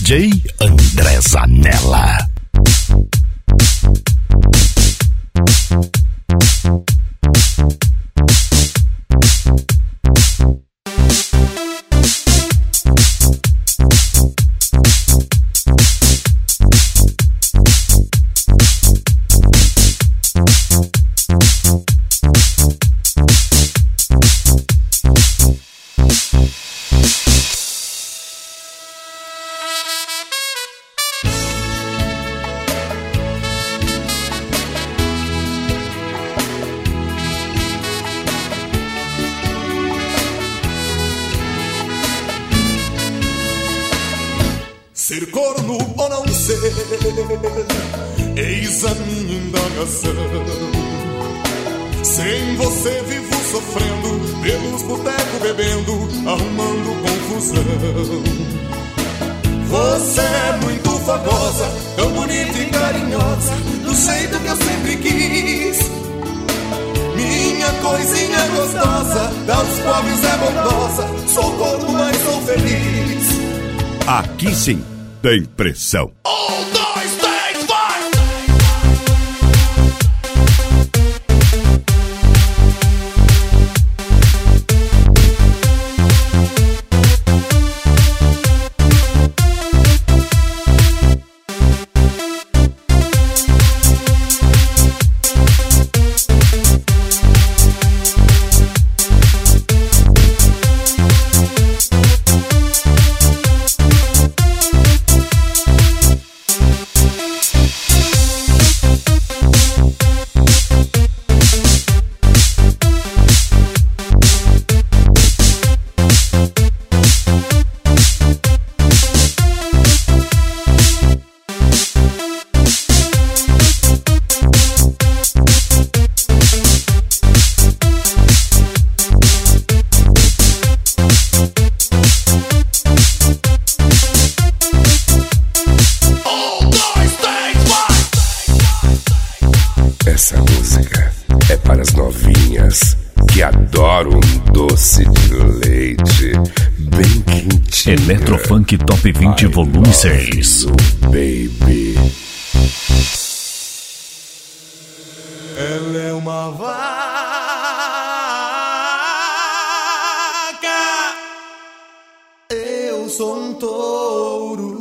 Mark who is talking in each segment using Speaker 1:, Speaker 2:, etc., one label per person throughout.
Speaker 1: DJ André Zanella.
Speaker 2: Ser corno ou não ser, eis a minha indagação. Sem você vivo sofrendo, pelos botecos bebendo, arrumando confusão. Você é muito fogosa, tão bonita e carinhosa, do jeito que eu sempre quis. Minha coisinha gostosa, aos pobres é bondosa, sou corno, mas sou feliz.
Speaker 1: Aqui sim tem pressão.
Speaker 3: Essa música é para as novinhas que adoram um doce de leite bem quentinho.
Speaker 1: Eletrofunk Top 20 Volume 6.
Speaker 3: Baby.
Speaker 2: Ela é uma vaca, eu sou um touro.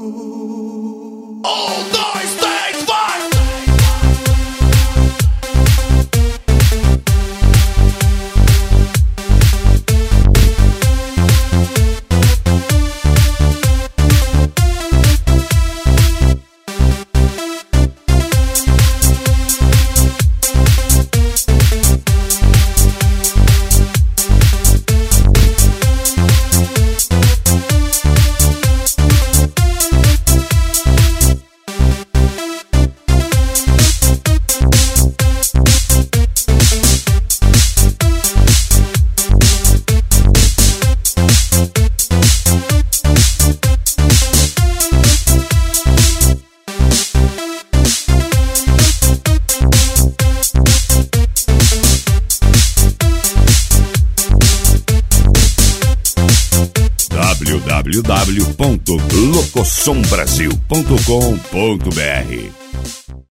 Speaker 1: www.locosombrasil.com.br